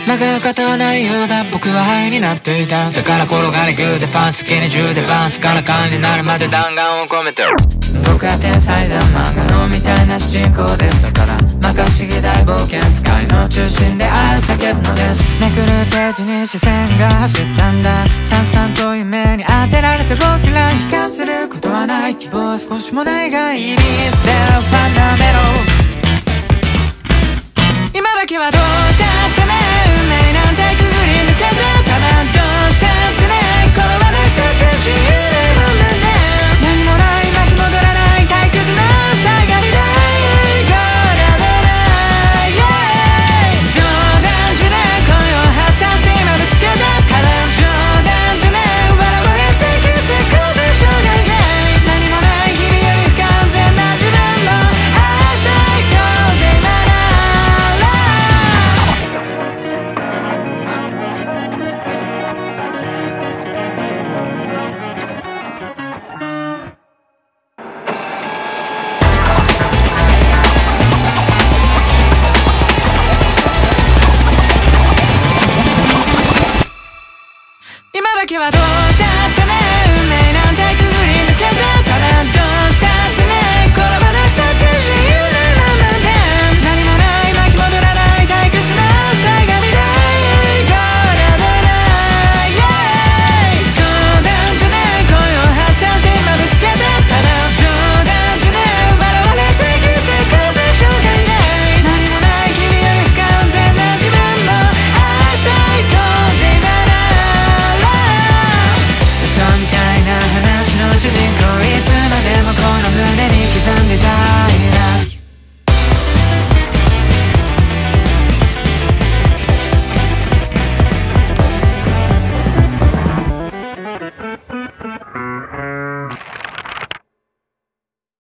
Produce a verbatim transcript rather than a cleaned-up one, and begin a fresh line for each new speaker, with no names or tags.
曲がる方はないようだ。僕はハイになっていた。だから転がりグーでパンス、好きに銃でバンスから缶になるまで弾丸を込めてる。僕は天才だ漫画のみたいな主人公です。だから摩訶不思議大冒険、スカイの中心で愛を叫ぶのです。めくるページに視線が走ったんだ。さんさんと夢に当てられて僕らに悲観することはない。希望は少しもないがいびつでファンダメロ。今だけはどう